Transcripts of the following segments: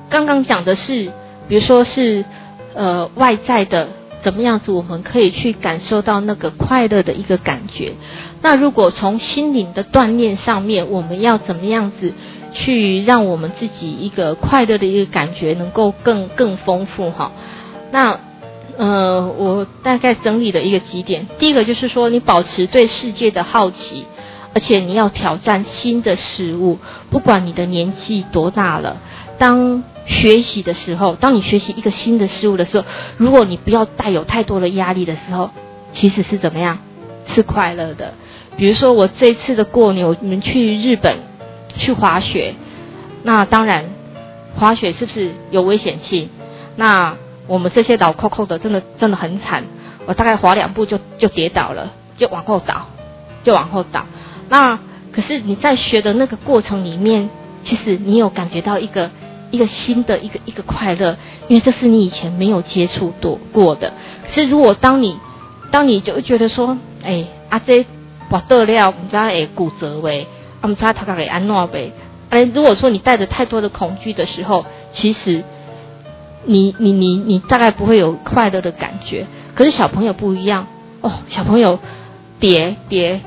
刚刚讲的是，比如说是外在的怎么样子，我们可以去感受到那个快乐的一个感觉。那如果从心灵的锻炼上面，我们要怎么样子去让我们自己一个快乐的一个感觉能够更丰富哈？那我大概整理了一个几点。第一个就是说，你保持对世界的好奇，而且你要挑战新的事物，不管你的年纪多大了。当学习的时候，当你学习一个新的事物的时候，如果你不要带有太多的压力的时候，其实是怎么样？是快乐的。比如说我这一次的过年，我们去日本去滑雪，那当然滑雪是不是有危险性？那我们这些老扣扣的真的很惨，我大概滑2步就跌倒了，就往后倒。那可是你在学的那个过程里面，其实你有感觉到一个新的一个快乐，因为这是你以前没有接触过的。可是如果当你就觉得说，这滑倒了，不知道会骨折喂，不知道他会安怎呗。如果说你带着太多的恐惧的时候，其实你大概不会有快乐的感觉。可是小朋友不一样哦，小朋友跌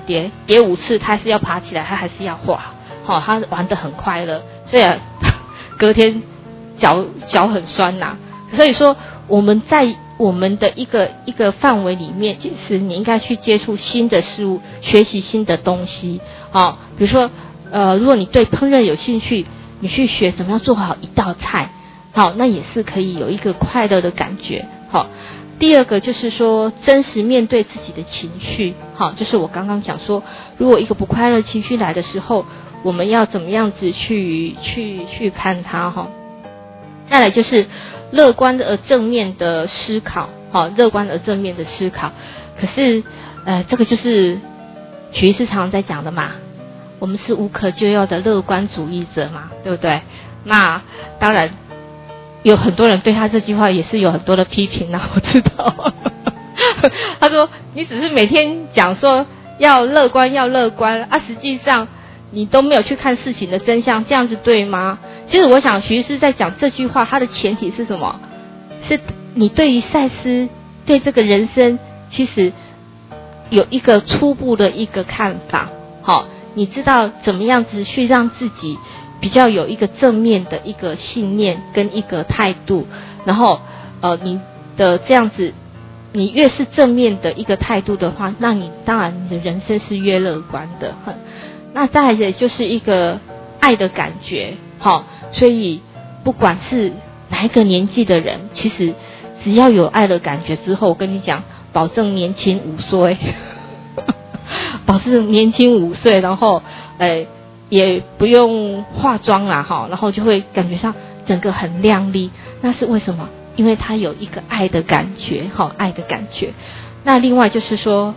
5次，他还是要爬起来，他还是要滑，他玩得很快乐，所以隔天脚很酸呐。所以说我们在我们的一个范围里面，其实你应该去接触新的事物，学习新的东西。比如说如果你对烹饪有兴趣，你去学怎么样做好一道菜，那也是可以有一个快乐的感觉。第二个就是说，真实面对自己的情绪，就是我刚刚讲说，如果一个不快乐情绪来的时候，我们要怎么样子去看它。再来就是乐观而正面的思考，乐观而正面的思考。可是这个就是许医师常在讲的嘛，我们是无可救药的乐观主义者嘛，对不对？那当然有很多人对他这句话也是有很多的批评啊，我知道。他说你只是每天讲说要乐观啊，实际上你都没有去看事情的真相，这样子对吗？其实我想徐医师在讲这句话，他的前提是什么？是你对于赛斯，对这个人生其实有一个初步的一个看法。你知道怎么样子去让自己比较有一个正面的一个信念跟一个态度，然后你的这样子，你越是正面的一个态度的话，那你当然你的人生是越乐观的。那再来也就是一个爱的感觉。所以不管是哪一个年纪的人，其实只要有爱的感觉之后，我跟你讲，保证年轻5岁。保证年轻5岁，然后也不用化妆啦，然后就会感觉上整个很亮丽。那是为什么？因为他有一个爱的感觉，爱的感觉。那另外就是说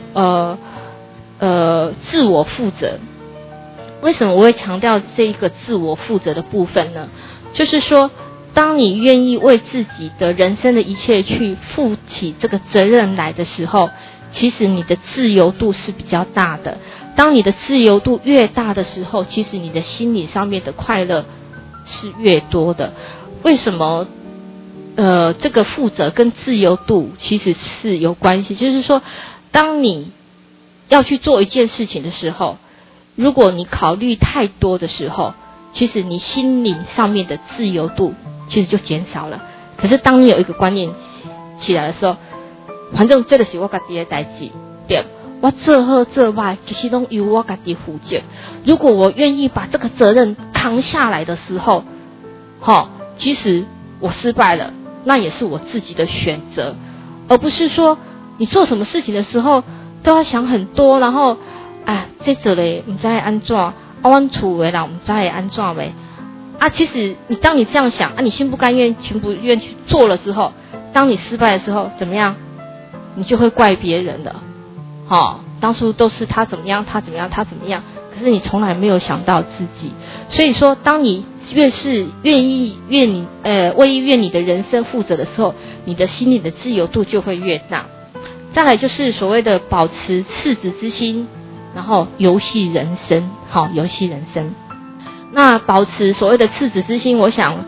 自我负责。为什么我会强调这一个自我负责的部分呢？就是说当你愿意为自己的人生的一切去负起这个责任来的时候，其实你的自由度是比较大的。当你的自由度越大的时候，其实你的心理上面的快乐是越多的。为什么这个负责跟自由度其实是有关系？就是说当你要去做一件事情的时候，如果你考虑太多的时候，其实你心灵上面的自由度其实就减少了。可是当你有一个观念起来的时候，反正这就是我自己的事情，对，我做好做坏其实都由我自己负责。如果我愿意把这个责任扛下来的时候，其实我失败了，那也是我自己的选择，而不是说你做什么事情的时候都要想很多，然后这做咧不知道安怎，我们厝的人不知道会安怎呗。其实当你这样想你心不甘愿情不愿去做了之后，当你失败的时候怎么样？你就会怪别人了。当初都是他怎么样，他怎么样，可是你从来没有想到自己。所以说当你越是为你的人生负责的时候，你的心里的自由度就会越大。再来就是所谓的保持赤子之心，然后游戏人生。那保持所谓的赤子之心，我想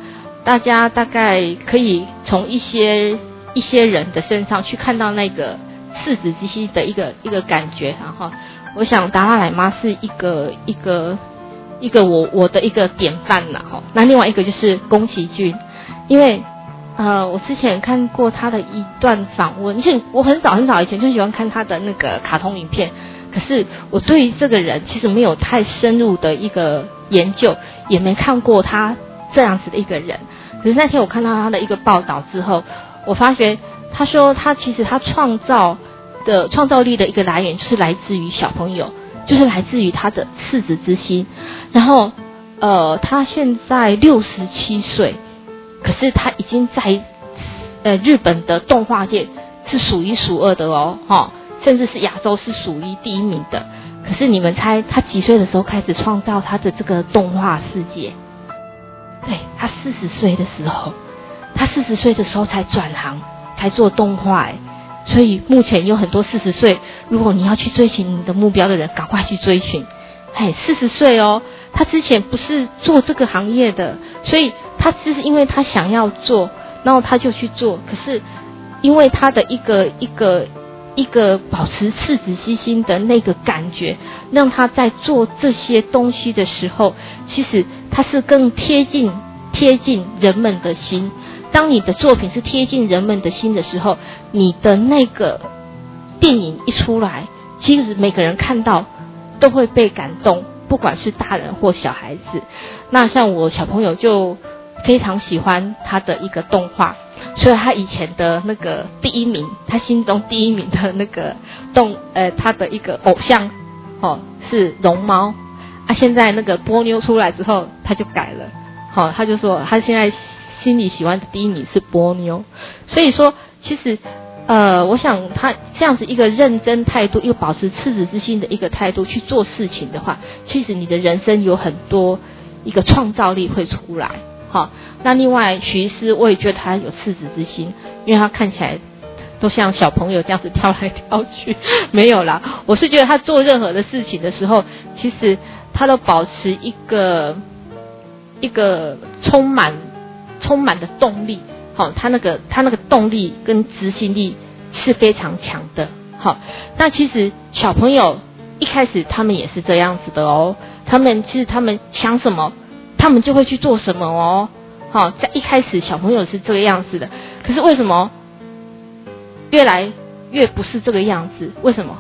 大家大概可以从一些人的身上去看到那个赤子之心的一个感觉，然后我想达赖喇嘛是一个我的一个典范啦哈。那另外一个就是宫崎骏，因为我之前看过他的一段访问，就我很早以前就喜欢看他的那个卡通影片，可是我对于这个人其实没有太深入的一个研究，也没看过他这样子的一个人。可是那天我看到他的一个报道之后，我发觉他说其实他创造力的一个来源就是来自于小朋友，就是来自于他的赤子之心。然后他现在67岁，可是他已经在日本的动画界是数一数二的哦，甚至是亚洲是属于第一名的。可是你们猜他几岁的时候开始创造他的这个动画世界？对，他40岁的时候，才转行，才做动画。所以目前有很多40岁，如果你要去追寻你的目标的人，赶快去追寻。40岁哦，他之前不是做这个行业的，所以他只是因为他想要做，然后他就去做。可是因为他的一个保持赤子之心的那个感觉，让他在做这些东西的时候，其实他是更贴近人们的心。当你的作品是贴近人们的心的时候，你的那个电影一出来，其实每个人看到都会被感动，不管是大人或小孩子。那像我小朋友就非常喜欢他的一个动画，所以他以前的那个第一名，他心中第一名的那个他的一个偶像是龙猫啊。现在那个波妞出来之后，他就改了，他就说他现在心里喜欢的第一名是波妞。所以说其实我想他这样子一个认真态度，一个保持赤子之心的一个态度去做事情的话，其实你的人生有很多一个创造力会出来。那另外许医师我也觉得他有赤子之心，因为他看起来都像小朋友这样子跳来跳去。没有啦，我是觉得他做任何的事情的时候，其实他都保持一个充满的动力。他那个动力跟执行力是非常强的。那其实小朋友一开始他们也是这样子的哦，他们想什么他们就会去做什么哦。在一开始小朋友是这个样子的，可是为什么越来越不是这个样子？为什么？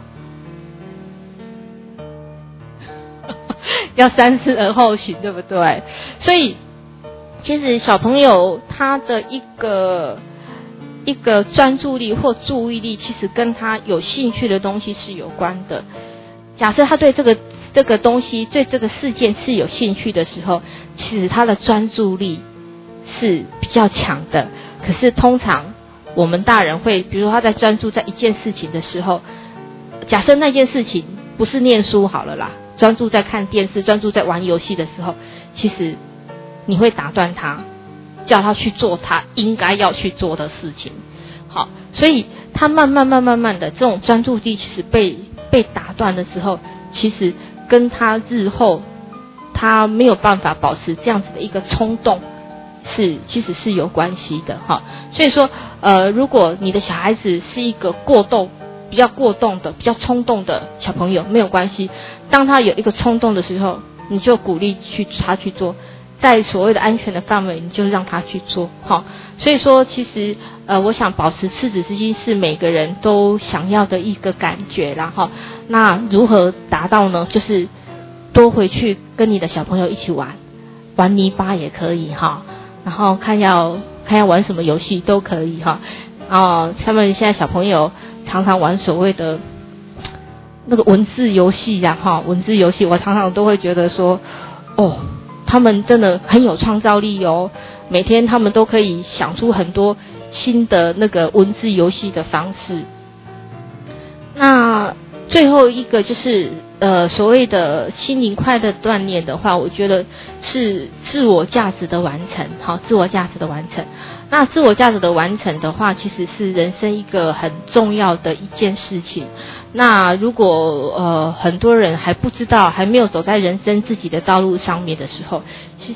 要三思而后行，对不对？所以其实小朋友他的一个专注力或注意力，其实跟他有兴趣的东西是有关的。假设他对这个东西，对这个事件是有兴趣的时候，其实他的专注力是比较强的。可是通常我们大人会，比如说他在专注在一件事情的时候，假设那件事情不是念书好了啦，专注在看电视，专注在玩游戏的时候，其实你会打断他，叫他去做他应该要去做的事情。所以他慢慢的这种专注力其实被打断的时候，其实跟他日后他没有办法保持这样子的一个冲动其实是有关系的。所以说如果你的小孩子是一个比较过动的比较冲动的小朋友，没有关系，当他有一个冲动的时候，你就鼓励他去做，在所谓的安全的范围，你就让他去做。所以说其实我想保持赤子之心是每个人都想要的一个感觉啦。那如何达到呢？就是多回去跟你的小朋友一起玩泥巴也可以然后看要玩什么游戏都可以他们现在小朋友常常玩所谓的那个文字游戏文字游戏我常常都会觉得说他们真的很有创造力哦，每天他们都可以想出很多新的那个文字游戏的方式。那最后一个就是所谓的心灵快乐锻炼的话，我觉得是自我价值的完成。自我价值的完成。那自我价值的完成的话，其实是人生一个很重要的一件事情。那如果很多人还不知道，还没有走在人生自己的道路上面的时候，其实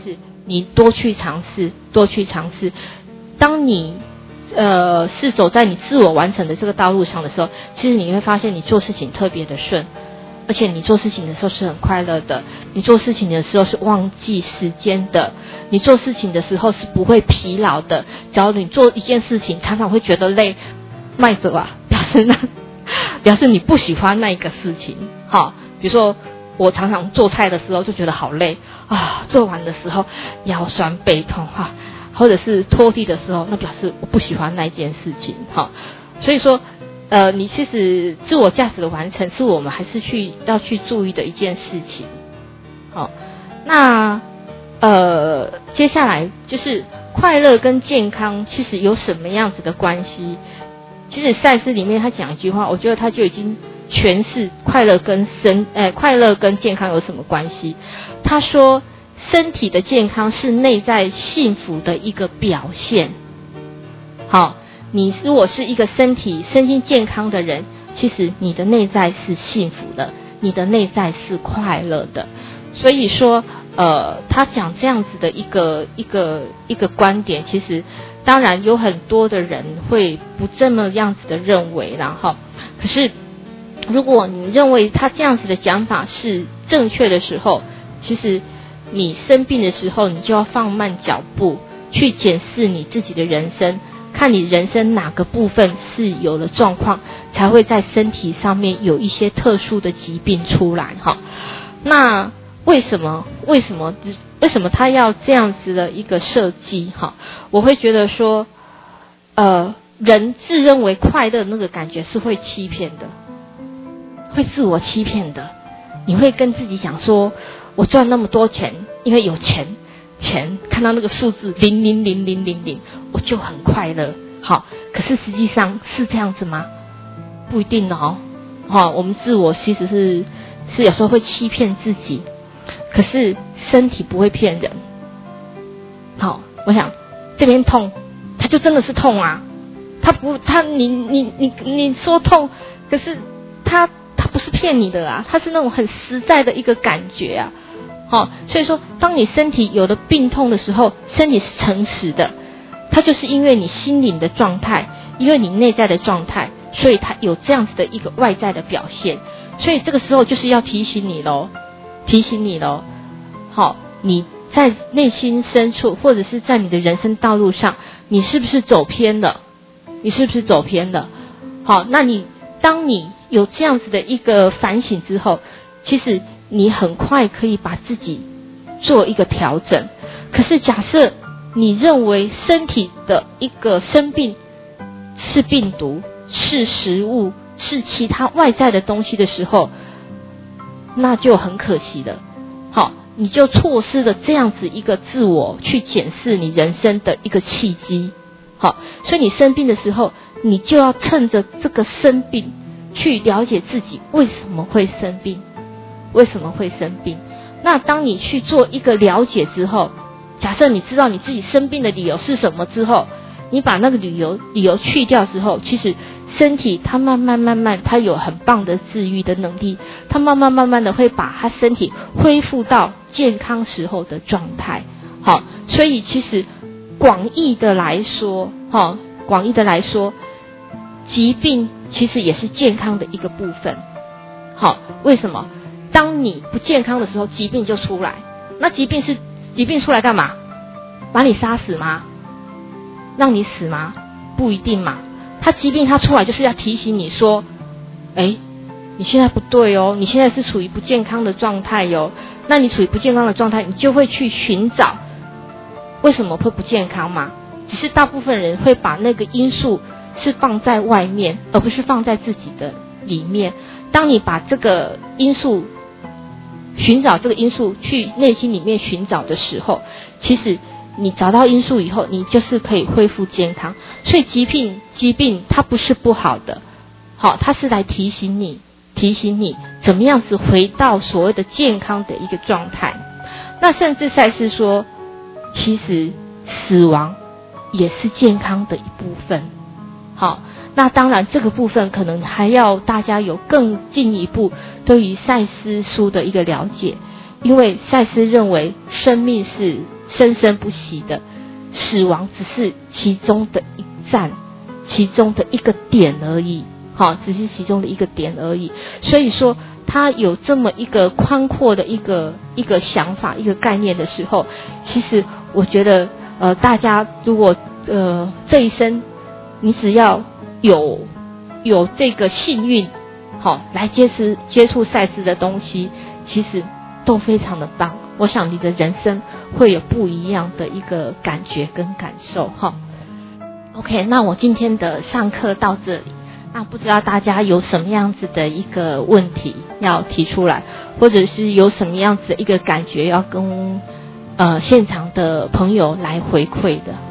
你多去尝试，多去尝试。当你是走在你自我完成的这个道路上的时候，其实你会发现你做事情特别的顺，而且你做事情的时候是很快乐的，你做事情的时候是忘记时间的，你做事情的时候是不会疲劳的。只要你做一件事情常常会觉得累，卖走啊，表示你不喜欢那一个事情。好，比如说我常常做菜的时候就觉得好累啊，做完的时候腰酸背痛哈，或者是拖地的时候，那表示我不喜欢那件事情。好，所以说你其实自我价值的完成是我们还是要去注意的一件事情。好，那接下来就是快乐跟健康其实有什么样子的关系？其实赛斯里面他讲一句话，我觉得他就已经诠释快乐跟健康有什么关系。他说身体的健康是内在幸福的一个表现。好，你如果是一个身心健康的人，其实你的内在是幸福的，你的内在是快乐的。所以说他讲这样子的一个观点，其实当然有很多的人会不这么样子的认为，然后可是如果你认为他这样子的讲法是正确的时候，其实你生病的时候，你就要放慢脚步去检视你自己的人生，看你人生哪个部分是有了状况，才会在身体上面有一些特殊的疾病出来哈。那为什么他要这样子的一个设计哈？我会觉得说人自认为快乐那个感觉是会欺骗的，会自我欺骗的。你会跟自己讲说我赚那么多钱，因为有钱看到那个数字00000，我就很快乐。好，可是实际上是这样子吗？不一定哦。我们自我其实是有时候会欺骗自己，可是身体不会骗人。好，我想这边痛，它就真的是痛啊。你说痛，可是它不是骗你的啊，它是那种很实在的一个感觉啊。所以说当你身体有了病痛的时候，身体是诚实的，它就是因为你心灵的状态，因为你内在的状态，所以它有这样子的一个外在的表现。所以这个时候就是要提醒你咯。好，你在内心深处或者是在你的人生道路上，你是不是走偏了？好，那当你有这样子的一个反省之后，其实你很快可以把自己做一个调整。可是假设你认为身体的一个生病是病毒，是食物，是其他外在的东西的时候，那就很可惜了。好，你就错失了这样子一个自我去检视你人生的一个契机。好，所以你生病的时候，你就要趁着这个生病去了解自己为什么会生病。那当你去做一个了解之后，假设你知道你自己生病的理由是什么之后，你把那个理由去掉之后，其实身体它慢慢它有很棒的治愈的能力，它慢慢的会把它身体恢复到健康时候的状态。好，所以其实广义的来说，疾病其实也是健康的一个部分。好，为什么？当你不健康的时候，疾病就出来。那疾病出来干嘛？把你杀死吗？让你死吗？不一定嘛。疾病它出来就是要提醒你说，你现在不对哦，你现在是处于不健康的状态哟。那你处于不健康的状态，你就会去寻找为什么会不健康嘛。只是大部分人会把那个因素是放在外面，而不是放在自己的里面。当你把这个因素寻找这个因素去内心里面寻找的时候，其实你找到因素以后，你就是可以恢复健康。所以疾病它不是不好的，好，它是来提醒你怎么样子回到所谓的健康的一个状态。那甚至赛斯说，其实死亡也是健康的一部分。好，那当然这个部分可能还要大家有更进一步对于赛斯书的一个了解，因为赛斯认为生命是生生不息的，死亡只是其中的一站，其中的一个点而已，只是其中的一个点而已。所以说他有这么一个宽阔的一个想法，一个概念的时候，其实我觉得大家如果这一生你只要有这个幸运来接触赛斯的东西，其实都非常的棒。我想你的人生会有不一样的一个感觉跟感受OK， 那我今天的上课到这里，那不知道大家有什么样子的一个问题要提出来，或者是有什么样子的一个感觉要跟现场的朋友来回馈的。